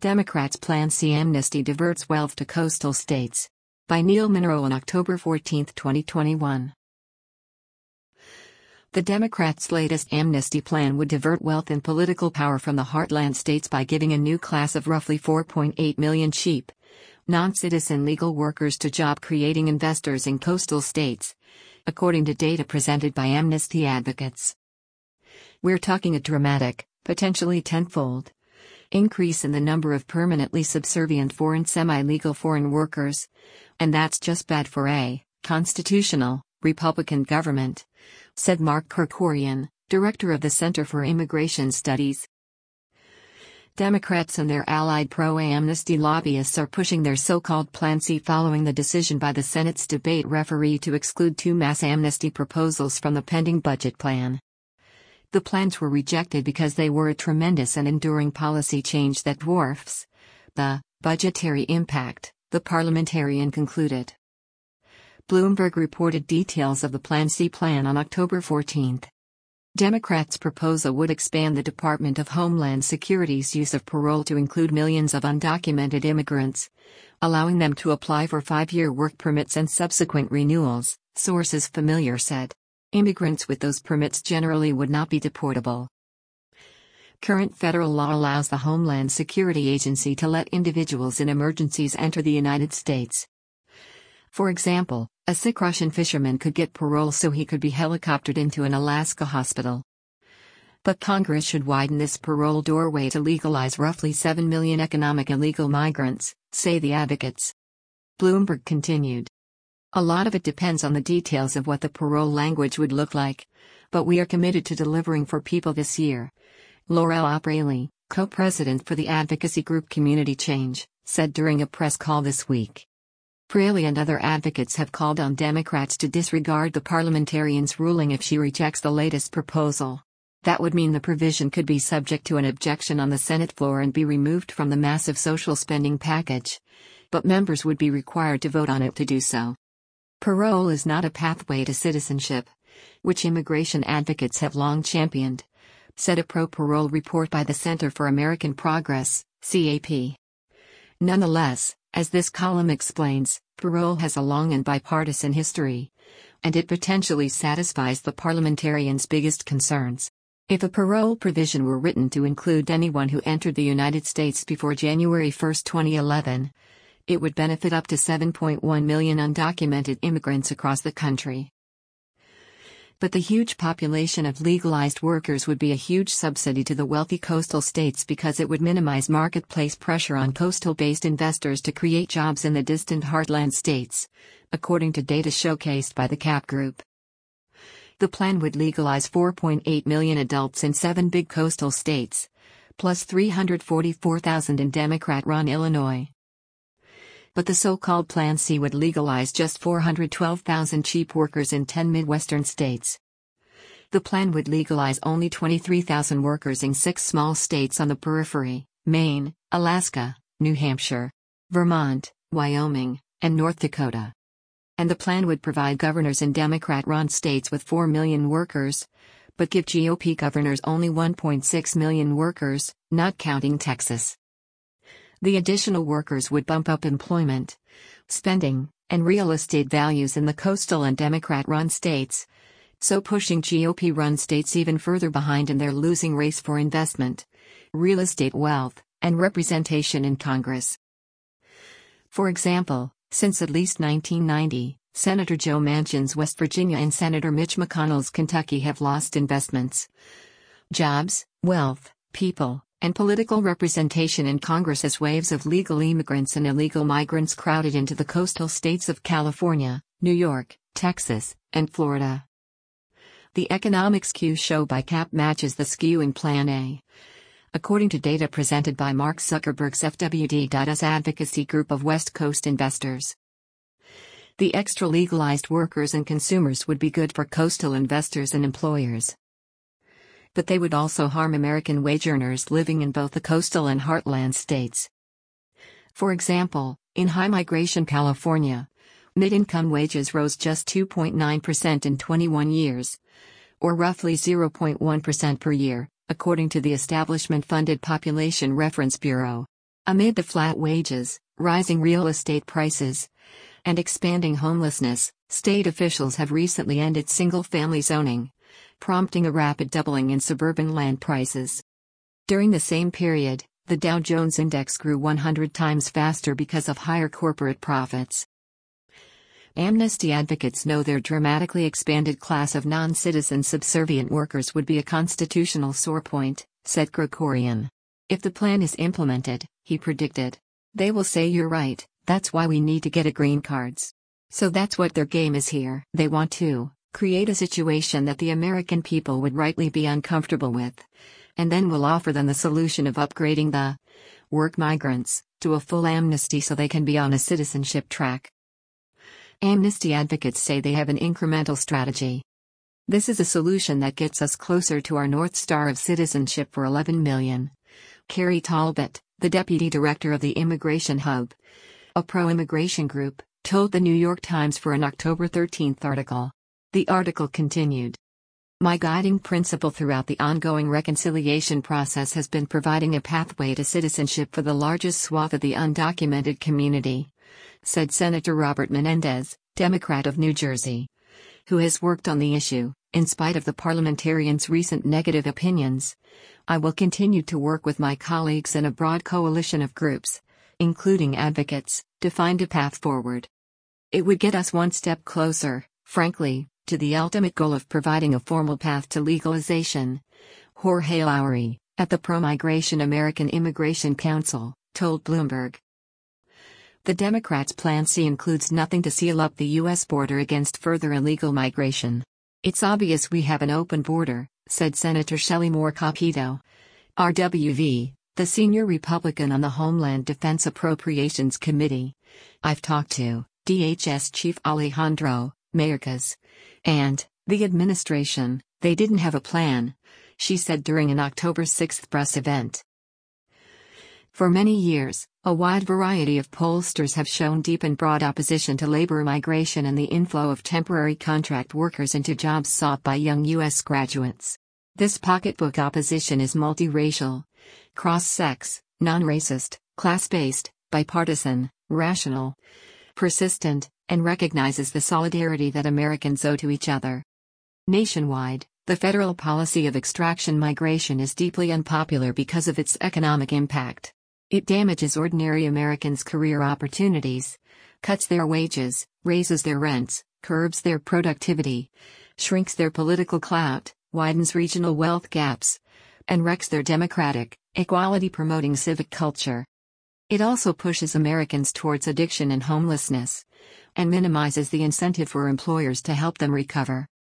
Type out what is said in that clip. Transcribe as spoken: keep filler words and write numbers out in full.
Democrats' Plan C amnesty diverts wealth to coastal states. By Neil Munro on October fourteenth, twenty twenty-one. The Democrats' latest amnesty plan would divert wealth and political power from the heartland states by giving a new class of roughly four point eight million cheap, non-citizen legal workers to job-creating investors in coastal states, according to data presented by Amnesty advocates. We're talking a dramatic, potentially tenfold, increase in the number of permanently subservient foreign semi-legal foreign workers, and that's just bad for a constitutional, Republican government, said Mark Kerkorian, director of the Center for Immigration Studies. Democrats and their allied pro-amnesty lobbyists are pushing their so-called Plan C following the decision by the Senate's debate referee to exclude two mass amnesty proposals from the pending budget plan. The plans were rejected because they were a tremendous and enduring policy change that dwarfs the budgetary impact, the parliamentarian concluded. Bloomberg reported details of the Plan C plan on October fourteenth. Democrats' proposal would expand the Department of Homeland Security's use of parole to include millions of undocumented immigrants, allowing them to apply for five-year work permits and subsequent renewals, sources familiar said. Immigrants with those permits generally would not be deportable. Current federal law allows the Homeland Security Agency to let individuals in emergencies enter the United States. For example, a sick Russian fisherman could get parole so he could be helicoptered into an Alaska hospital. But Congress should widen this parole doorway to legalize roughly seven million economic illegal migrants, say the advocates. Bloomberg continued. A lot of it depends on the details of what the parole language would look like, but we are committed to delivering for people this year. Laurel Opraley, co-president for the advocacy group Community Change, said during a press call this week. Opraley and other advocates have called on Democrats to disregard the parliamentarian's ruling if she rejects the latest proposal. That would mean the provision could be subject to an objection on the Senate floor and be removed from the massive social spending package, but members would be required to vote on it to do so. Parole is not a pathway to citizenship, which immigration advocates have long championed, said a pro-parole report by the Center for American Progress, C A P. Nonetheless, as this column explains, parole has a long and bipartisan history, and it potentially satisfies the parliamentarians' biggest concerns. If a parole provision were written to include anyone who entered the United States before January first, twenty eleven, it would benefit up to seven point one million undocumented immigrants across the country. But the huge population of legalized workers would be a huge subsidy to the wealthy coastal states because it would minimize marketplace pressure on coastal-based investors to create jobs in the distant heartland states, according to data showcased by the CAP Group. The plan would legalize four point eight million adults in seven big coastal states, plus three hundred forty-four thousand in Democrat-run Illinois. But the so-called Plan C would legalize just four hundred twelve thousand cheap workers in ten Midwestern states. The plan would legalize only twenty-three thousand workers in six small states on the periphery: Maine, Alaska, New Hampshire, Vermont, Wyoming, and North Dakota. And the plan would provide governors in Democrat-run states with four million workers, but give G O P governors only one point six million workers, not counting Texas. The additional workers would bump up employment, spending, and real estate values in the coastal and Democrat-run states, so pushing G O P-run states even further behind in their losing race for investment, real estate wealth, and representation in Congress. For example, since at least nineteen ninety, Senator Joe Manchin's West Virginia and Senator Mitch McConnell's Kentucky have lost investments, jobs, wealth, people, and political representation in Congress as waves of legal immigrants and illegal migrants crowded into the coastal states of California, New York, Texas, and Florida. The economic skew shown by CAP matches the skew in Plan A, according to data presented by Mark Zuckerberg's F W D.U S advocacy group of West Coast investors. The extra legalized workers and consumers would be good for coastal investors and employers. But they would also harm American wage earners living in both the coastal and heartland states. For example, in high-migration California, mid-income wages rose just two point nine percent in twenty-one years, or roughly zero point one percent per year, according to the establishment-funded Population Reference Bureau. Amid the flat wages, rising real estate prices, and expanding homelessness, state officials have recently ended single-family zoning, prompting a rapid doubling in suburban land prices. During the same period, the Dow Jones Index grew one hundred times faster because of higher corporate profits. Amnesty advocates know their dramatically expanded class of non-citizen subservient workers would be a constitutional sore point, said Krikorian. If the plan is implemented, he predicted, they will say you're right, that's why we need to get a green cards. So that's what their game is here. They want to create a situation that the American people would rightly be uncomfortable with, and then we'll offer them the solution of upgrading the work migrants to a full amnesty so they can be on a citizenship track. Amnesty advocates say they have an incremental strategy. This is a solution that gets us closer to our North Star of citizenship for eleven million. Carrie Talbot, the deputy director of the Immigration Hub, a pro-immigration group, told the New York Times for an October thirteenth article. The article continued. My guiding principle throughout the ongoing reconciliation process has been providing a pathway to citizenship for the largest swath of the undocumented community, said Senator Robert Menendez, Democrat of New Jersey, who has worked on the issue, in spite of the parliamentarian's recent negative opinions. I will continue to work with my colleagues and a broad coalition of groups, including advocates, to find a path forward. It would get us one step closer, frankly, to the ultimate goal of providing a formal path to legalization. Jorge Lowry, at the Pro-Migration American Immigration Council, told Bloomberg. The Democrats' Plan C includes nothing to seal up the U S border against further illegal migration. It's obvious we have an open border, said Senator Shelley Moore Capito, R W V, the senior Republican on the Homeland Defense Appropriations Committee. I've talked to D H S Chief Alejandro Mayorkas and the administration. They didn't have a plan, she said during an October sixth press event. For many years, a wide variety of pollsters have shown deep and broad opposition to labor migration and the inflow of temporary contract workers into jobs sought by young U S graduates. This pocketbook opposition is multiracial, cross-sex, non-racist, class-based, bipartisan, rational, persistent, and recognizes the solidarity that Americans owe to each other. Nationwide, the federal policy of extraction migration is deeply unpopular because of its economic impact. It damages ordinary Americans' career opportunities, cuts their wages, raises their rents, curbs their productivity, shrinks their political clout, widens regional wealth gaps, and wrecks their democratic, equality-promoting civic culture. It also pushes Americans towards addiction and homelessness, and minimizes the incentive for employers to help them recover.